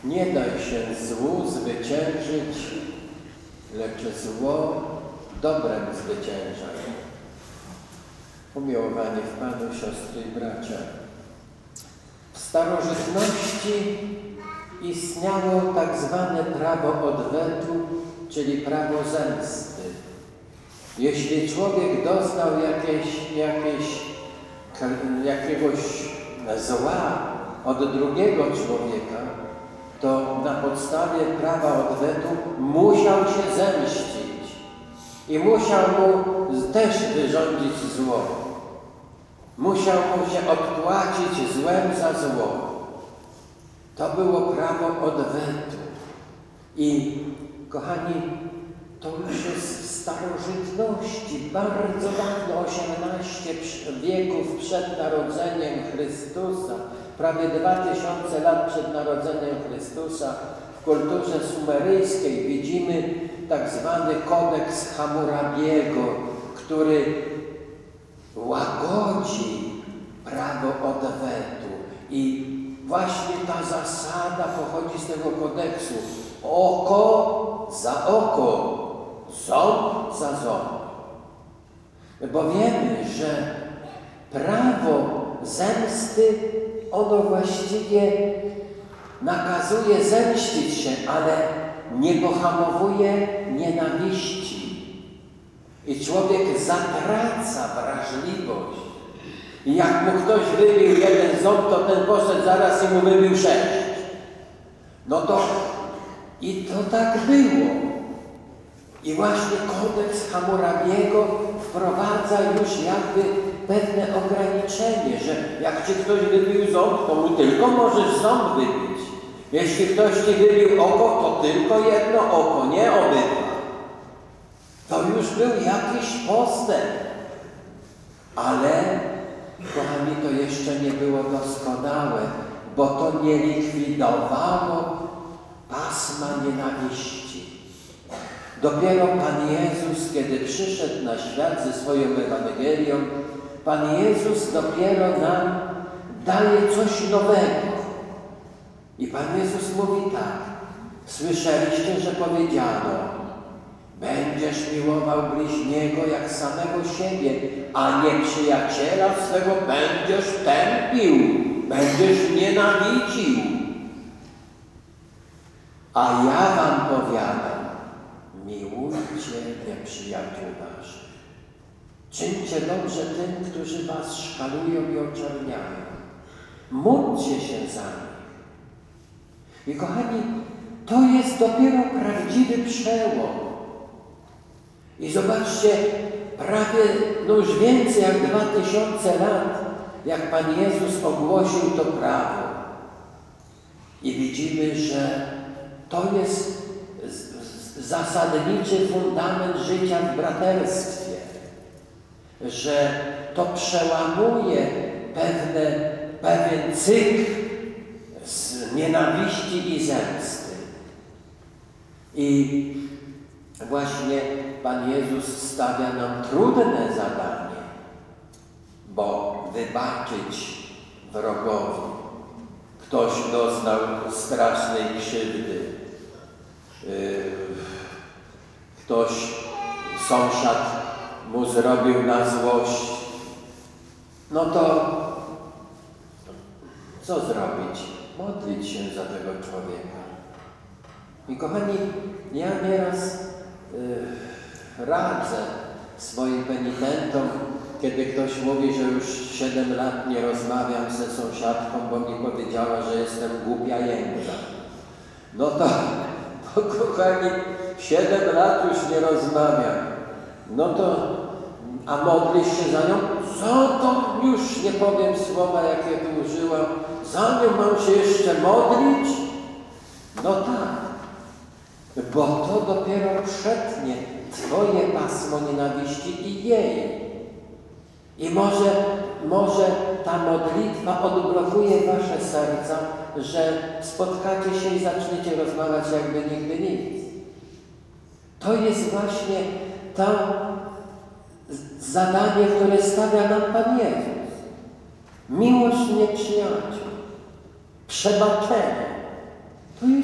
Nie daj się złu zwyciężyć, lecz zło dobrem zwyciężaj. Umiłowani w Panu siostry i bracia, w starożytności istniało tak zwane prawo odwetu, czyli prawo zemsty. Jeśli człowiek doznał jakiegoś zła od drugiego człowieka, to na podstawie prawa odwetu musiał się zemścić i musiał mu też wyrządzić zło. Musiał mu się odpłacić złem za zło. To było prawo odwetu. I kochani, to już jest w starożytności, bardzo dawno, 18 wieków przed narodzeniem Chrystusa, prawie 2000 lat przed narodzeniem Chrystusa, w kulturze sumeryjskiej widzimy tak zwany kodeks Hammurabiego, który łagodzi prawo odwetu. I właśnie ta zasada pochodzi z tego kodeksu. Oko za oko, ząb za ząb. Bo wiemy, że prawo zemsty, ono właściwie nakazuje zemścić się, ale nie pohamowuje nienawiści. I człowiek zatraca wrażliwość. I jak mu ktoś wybił jeden ząb, to ten poszedł zaraz i mu wybił 6. No to i to tak było. I właśnie kodeks Hammurabiego wprowadza już jakby pewne ograniczenie, że jak ci ktoś wybił ząb, to mu tylko możesz ząb wybić. Jeśli ktoś ci wybił oko, to tylko jedno oko, nie obydwa. To już był jakiś postęp. Ale, kochani, to jeszcze nie było doskonałe, bo to nie likwidowało pasma nienawiści. Dopiero Pan Jezus, kiedy przyszedł na świat ze swoją Ewangelią, Pan Jezus dopiero nam daje coś nowego. I Pan Jezus mówi tak: słyszeliście, że powiedziano: będziesz miłował bliźniego jak samego siebie, a nieprzyjaciela swego będziesz tępił, będziesz nienawidził. A ja wam powiadam, miłujcie nieprzyjaciół waszych. Czyńcie dobrze tym, którzy was szkalują i oczerniają. Módlcie się za nich. I kochani, to jest dopiero prawdziwy przełom. I zobaczcie, prawie już więcej jak 2000 lat, jak Pan Jezus ogłosił to prawo. I widzimy, że to jest zasadniczy fundament życia w braterstwie. Że to przełamuje pewien cykl z nienawiści i zemsty. I właśnie Pan Jezus stawia nam trudne zadanie, bo wybaczyć wrogowi. Ktoś doznał strasznej krzywdy. Sąsiad mu zrobił na złość. No to co zrobić? Modlić się za tego człowieka. I kochani, ja nieraz radzę swoim penitentom, kiedy ktoś mówi, że już 7 lat nie rozmawiam ze sąsiadką, bo mi powiedziała, że jestem głupia jędza. No to kochani, 7 lat już nie rozmawiam. No to, a modlisz się za nią? Za to już nie powiem słowa, jakie tu użyłam. Za nią mam się jeszcze modlić? No tak. Bo to dopiero przetnie twoje pasmo nienawiści i jej. I może ta modlitwa odblokuje wasze serca, że spotkacie się i zaczniecie rozmawiać jakby nigdy nic. To jest właśnie to zadanie, które stawia nam Pan Jezus. Miłość nieprzyjaciół, przebaczenie. To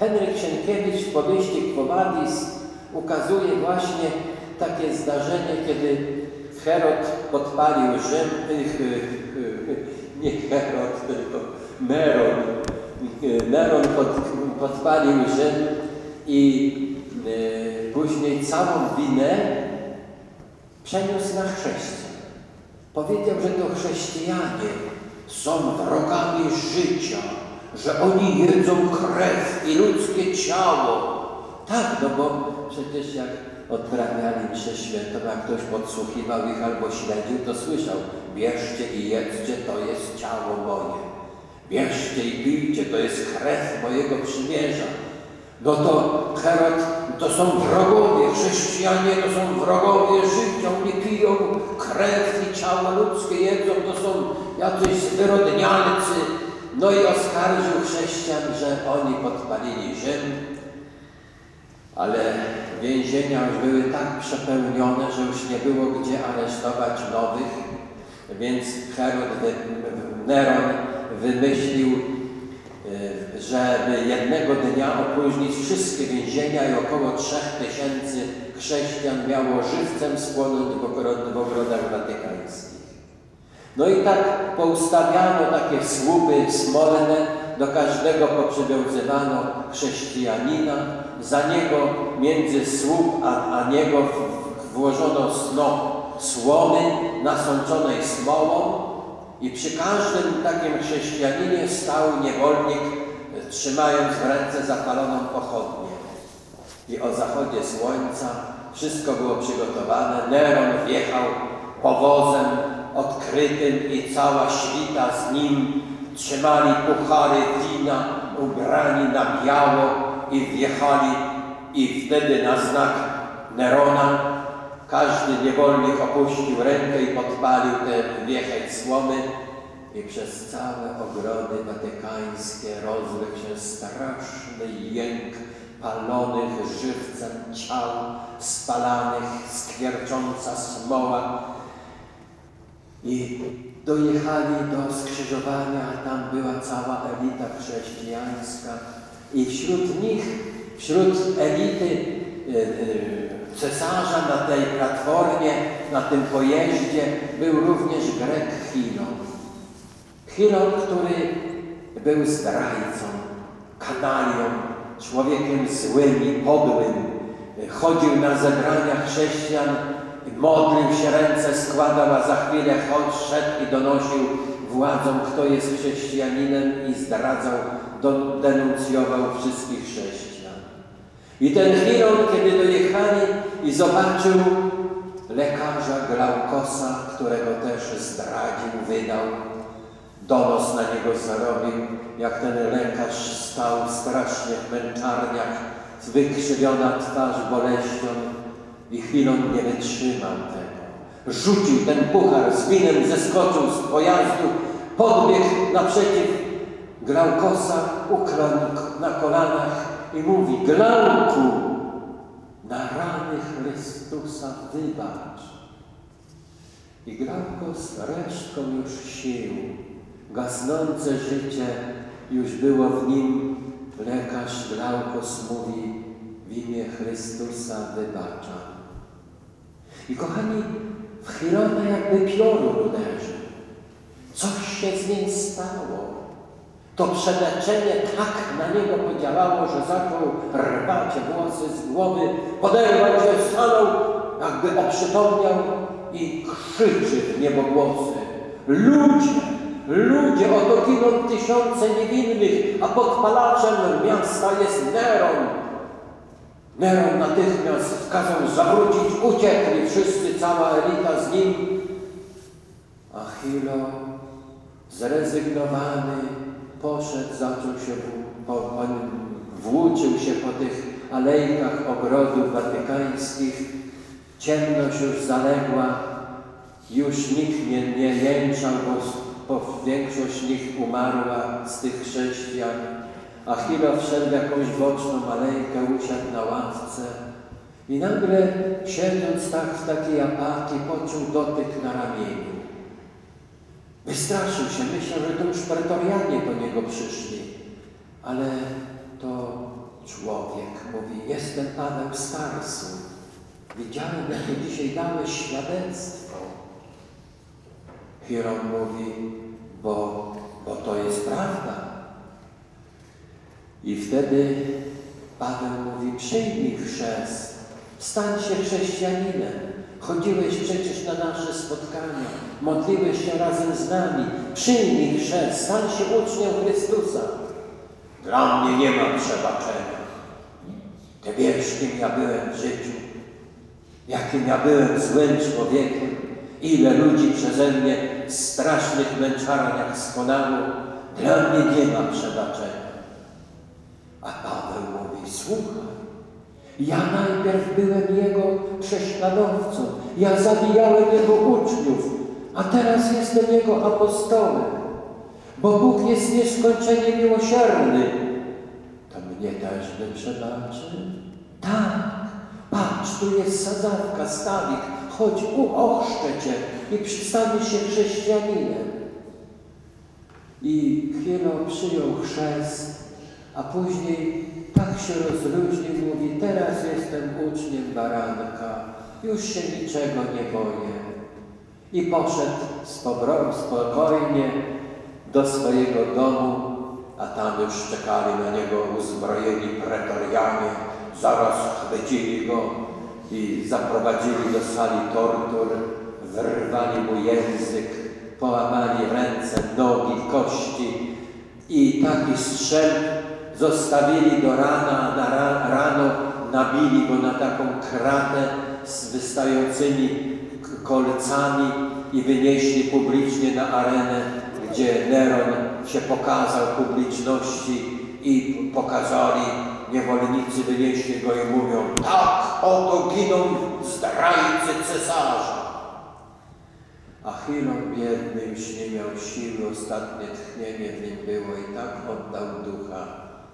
Henryk Sienkiewicz w powieści Quo Vadis ukazuje właśnie takie zdarzenie, kiedy Herod podpalił Rzym, nie Herod, tylko Neron. Neron podpalił Rzym i później całą winę przeniósł na chrześcijan. Powiedział, że to chrześcijanie są wrogami życia, że oni jedzą krew i ludzkie ciało. Tak, no bo przecież jak odprawiali mszę świętą, jak ktoś podsłuchiwał ich albo śledził, to słyszał: bierzcie i jedzcie, to jest ciało moje. Bierzcie i pijcie, to jest krew mojego przymierza. No to Herod, to są wrogowie, chrześcijanie to są wrogowie życia, oni piją krew i ciało ludzkie jedzą, to są jacyś zwyrodnialcy. No i oskarżył chrześcijan, że oni podpalili Rzym, ale więzienia już były tak przepełnione, że już nie było gdzie aresztować nowych, więc Neron wymyślił, żeby jednego dnia opróżnić wszystkie więzienia i około 3000 chrześcijan miało żywcem spłonąć w ogrodach watykańskich. No i tak poustawiano takie słupy smolne, do każdego poprzywiązywano chrześcijanina, za niego między słup a niego włożono snop słomy nasączonej smołą i przy każdym takim chrześcijaninie stał niewolnik, trzymając w ręce zapaloną pochodnię. I o zachodzie słońca wszystko było przygotowane. Neron wjechał powozem odkrytym i cała świta z nim. Trzymali puchary wina, ubrani na biało i wjechali, i wtedy na znak Nerona każdy niewolnik opuścił rękę i podpalił tę wiechę słomy i przez całe ogrody watykańskie rozległ się straszny jęk palonych żywcem ciał, spalanych, skwiercząca smoła. I dojechali do skrzyżowania, a tam była cała elita chrześcijańska i wśród nich, wśród elity cesarza na tej platformie, na tym pojeździe był również Grek Chilon. Chilon, który był zdrajcą, kanalią, człowiekiem złym i podłym. Chodził na zebrania chrześcijan, modlił się, ręce składał, a za chwilę szedł i donosił władzom, kto jest chrześcijaninem, i zdradzał, denuncjował wszystkich chrześcijan. I ten Chilon, kiedy dojechali i zobaczył lekarza Glaukosa, którego też zdradził, wydał, donos na niego zarobił, jak ten lekarz stał strasznie w męczarniach, wykrzywiona twarz boleścią, i Chilon nie wytrzymał tego. Rzucił ten puchar z winem, zeskoczył z pojazdu, podbiegł naprzeciw Glaukosa, ukradł na kolanach i mówi: Glauku, na rany Chrystusa wybacz. I Glaukos resztką już sił, gasnące życie już było w nim. Lekarz Glaukos mówi: w imię Chrystusa wybaczam. I kochani, w Chilona jakby piorun uderzył. Coś się z nim stało. To przeleczenie tak na niego podziałało, że zaczął rwać włosy z głowy, poderwał się, stanął, jakby oprzytomniał i krzyczy w niebogłosy: ludzie, ludzie, oto giną tysiące niewinnych, a podpalaczem miasta jest Neron. Neron natychmiast kazał zawrócić, uciekli wszyscy, cała elita z nim. A Chilo, zrezygnowany, poszedł, zaczął się, włóczył się po tych alejkach ogrodów watykańskich. Ciemność już zaległa, już nikt nie jęczał, bo większość z nich umarła z tych chrześcijan. A Chilo wszedł w jakąś boczną alejkę, usiadł na ławce i nagle, siedząc tak w takiej apatii, poczuł dotyk na ramieniu. Wystraszył się, myślał, że to już pretorianie po niego przyszli, ale to człowiek mówi, jestem Paweł z Tarsu. Widziałem, jakie dzisiaj dałeś świadectwo. Chiron mówi, bo to jest prawda. I wtedy Paweł mówi, przyjmij chrzest, stań się chrześcijaninem. Chodziłeś przecież na nasze spotkania, modliłeś się razem z nami. Przyjmij chrzest, stań się uczniem Chrystusa. Dla mnie nie ma przebaczenia. Ty wiesz, kim ja byłem w życiu, jakim ja byłem złym człowiekiem, ile ludzi przeze mnie w strasznych męczarniach skonało. Dla mnie nie ma przebaczenia. A Paweł mówi, słuchaj, ja najpierw byłem jego prześladowcą, ja zabijałem jego uczniów, a teraz jestem jego apostołem, bo Bóg jest nieskończenie miłosierny. To mnie też by przebaczył? Tak, patrz, tu jest sadzawka, stawik, chodź, uoszczę cię i staniesz się chrześcijaninem. I Chiron przyjął chrzest, a później tak się rozluźnił, mówi, teraz jestem uczniem baranka, już się niczego nie boję. I poszedł spokojnie do swojego domu, a tam już czekali na niego uzbrojeni pretorianie, zaraz chwycili go i zaprowadzili do sali tortur, wyrwali mu język, połamali ręce, nogi, kości i taki strzel zostawili do rana, a rano nabili go na taką kratę z wystającymi kolcami i wynieśli publicznie na arenę, gdzie Neron się pokazał publiczności i pokazali, niewolnicy wynieśli go i mówią, tak oto giną zdrajcy cesarza. A Chiron biedny już nie miał siły, ostatnie tchnienie w nim było i tak oddał ducha.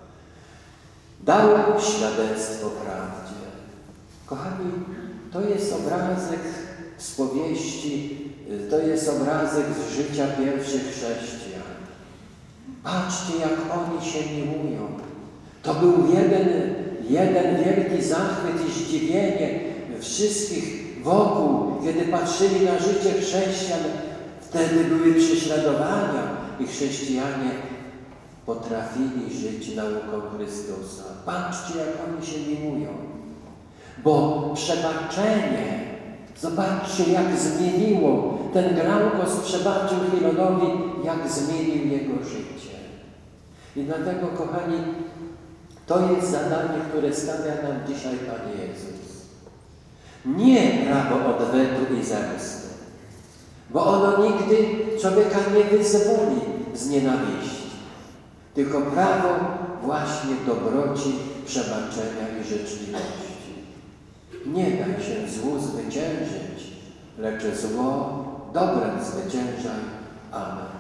Dał świadectwo prawdzie. Kochani, to jest obrazek z powieści, to jest obrazek z życia pierwszych chrześcijan. Patrzcie, jak oni się miłują. To był jeden wielki zachwyt i zdziwienie wszystkich wokół, kiedy patrzyli na życie chrześcijan. Wtedy były prześladowania i chrześcijanie potrafili żyć nauką Chrystusa. Patrzcie, jak oni się miłują. Bo przebaczenie, zobaczcie, jak zmieniło. Ten Glaukos przebaczył Chironowi, jak zmienił jego życie. I dlatego, kochani, to jest zadanie, które stawia nam dzisiaj Pan Jezus. Nie prawo odwetu i zemsty, bo ono nigdy człowieka nie wyzwoli z nienawiści, tylko prawo właśnie dobroci, przebaczenia i życzliwości. Nie daj się złu zwyciężyć, lecz zło dobrem zwyciężaj. Amen.